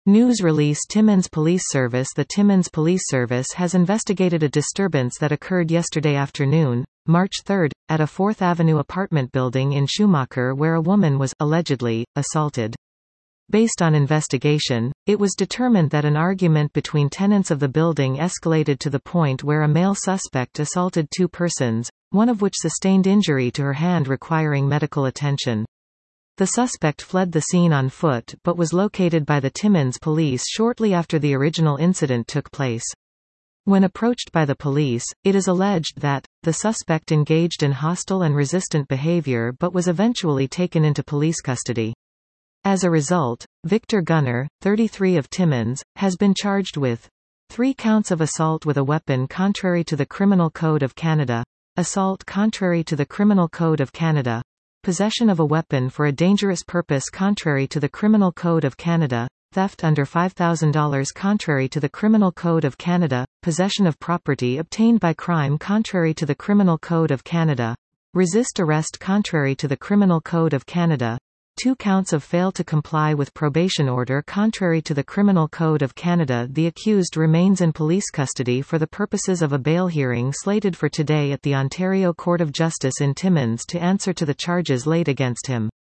News release Timmins Police Service The Timmins Police Service has investigated a disturbance that occurred yesterday afternoon, March 3, at a 4th Avenue apartment building in Schumacher where a woman was, allegedly, assaulted. Based on investigation, it was determined that an argument between tenants of the building escalated to the point where a male suspect assaulted two persons, one of which sustained injury to her hand requiring medical attention. The suspect fled the scene on foot but was located by the Timmins police shortly after the original incident took place. When approached by the police, it is alleged that the suspect engaged in hostile and resistant behavior but was eventually taken into police custody. As a result, Victor Gunner, 33 of Timmins, has been charged with 3 counts of assault with a weapon contrary to the Criminal Code of Canada, assault contrary to the Criminal Code of Canada, possession of a weapon for a dangerous purpose contrary to the Criminal Code of Canada, theft under $5,000 contrary to the Criminal Code of Canada, possession of property obtained by crime contrary to the Criminal Code of Canada, resist arrest contrary to the Criminal Code of Canada, 2 counts of fail to comply with probation order contrary to the Criminal Code of Canada. The accused remains in police custody for the purposes of a bail hearing slated for today at the Ontario Court of Justice in Timmins to answer to the charges laid against him.